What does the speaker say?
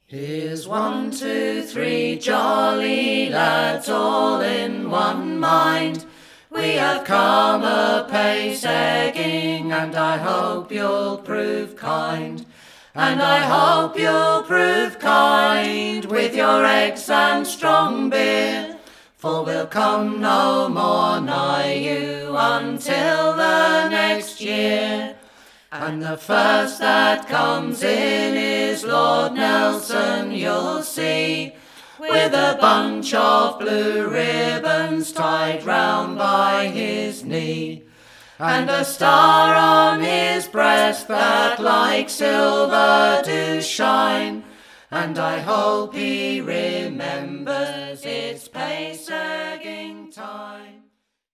Here's 1, 2, 3 jolly lads all in one mind. We have come apace egging, and I hope you'll prove kind. And I hope you'll prove kind with your eggs and strong beer, for we'll come no more nigh you until the next year. And the first that comes in is Lord Nelson, you'll see, with a bunch of blue ribbons tied round by his knee, and a star on his breast that like silver do shine. And I hope he remembers it's pace egging time.